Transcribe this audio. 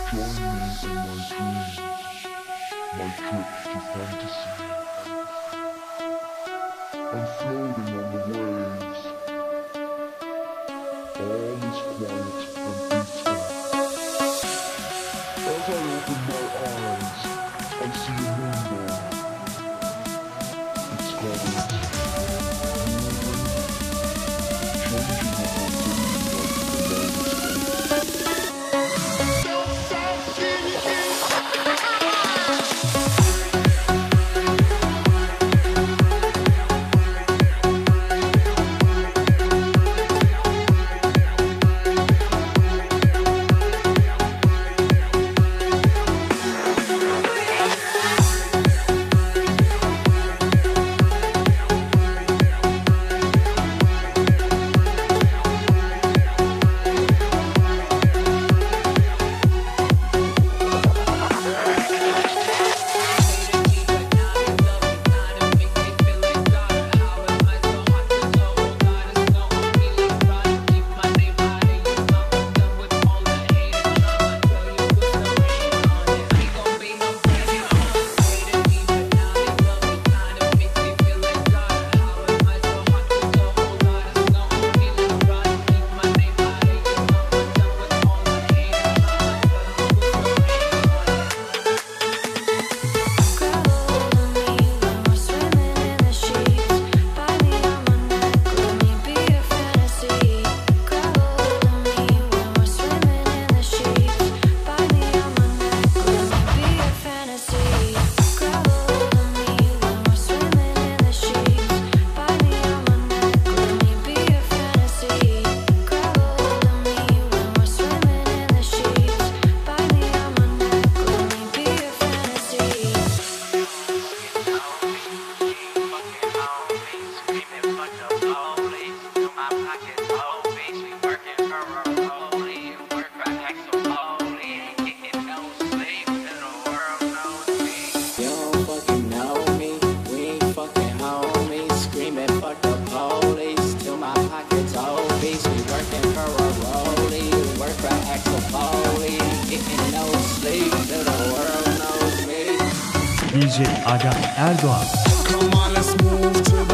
Join me in my dreams, my trip to fantasy. I'm floating on the waves. All is quiet and peaceful. As I open my eyes, I see a window. It's colored, moving, changing over city like a kaleidoscope. DJ Aga Erdoğan. Come on, let's move to